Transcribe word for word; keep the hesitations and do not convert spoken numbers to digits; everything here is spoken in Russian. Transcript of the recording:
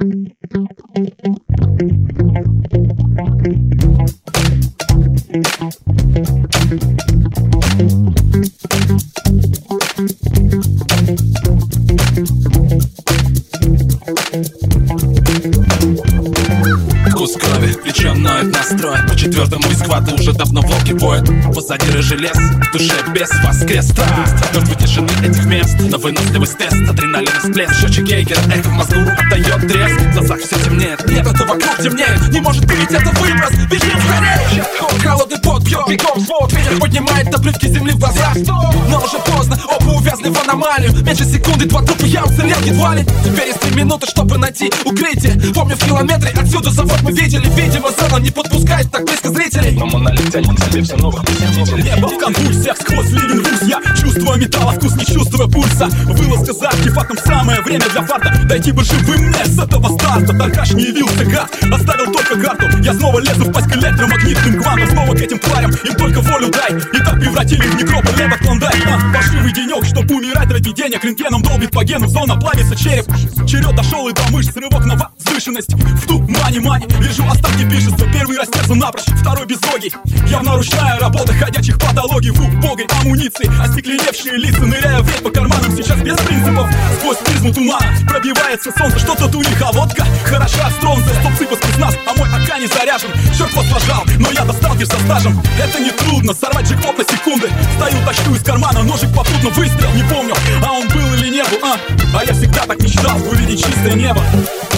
Вкус крови, плечо ноет настрой. По четвертому из схвата уже давно волки воют. Позади рыжий лес, в душе без воскрес. Страсть, мертвой тишины этих мест. Но выносливость тест, адреналин и всплеск. Счетчик Гейгера, эхо в мозгу отдает треск. В глазах все темнеет, нет, это вокруг темнеет. Не может быть, это выброс, бежим скорее. Холодный пот бьет, бегом свод. Ветер поднимает обрывки земли в глазах. Но уже поздно, оба увязли в аномалию. Меньше секунды, два трупа, я уцелел едва ли. Теперь есть три минуты, чтобы найти укрытие. Помню, в километре отсюда завод мы видели. Видимо, зона не подпускает так близко зрителей. Но монолит тянет к себе все новых посетителей. Небо в конвульсиях, сквозь ливень рвусь я. Чувствую металла, вкус, не чувствую пульса. Вылазка за артефактом, самое время для фарта. Дойти бы живым мне с этого старта. Таркаш не явился, гад, оставил только карту. Я снова лезу в пасть к электромагнитным квантам. Снова к этим тварям, им только волю дай. И так превратили в некрополь лето клондайк. А, паршивый денек, чтоб умирать ради денег. Рентгеном долбит по гену, зона плавится череп. Черед дошел и до мышц, рывок на возвышенность. В тумане, мане, вижу остатки пишется. Первый растерзан напрочь, второй безлогий. Явно ручная работа ходячих патологий. В убогой амуниции, остекленевшие лица. Ныряя вверх по карманам, сейчас без принципов. Сквозь призму тумана пробивается солнце. Что-то у них, а водка хороша от стронца. Стопцы по спецназ, а мой АК не заряжен. Черт вас лажал, но я достал лишь со стажем. Это не трудно, сорвать джекпот на секунды. Стою, тащу из кармана, ножик попутно выстрел. Не помню, а он был или не был, а А я всегда так мечтал увидеть чистое небо.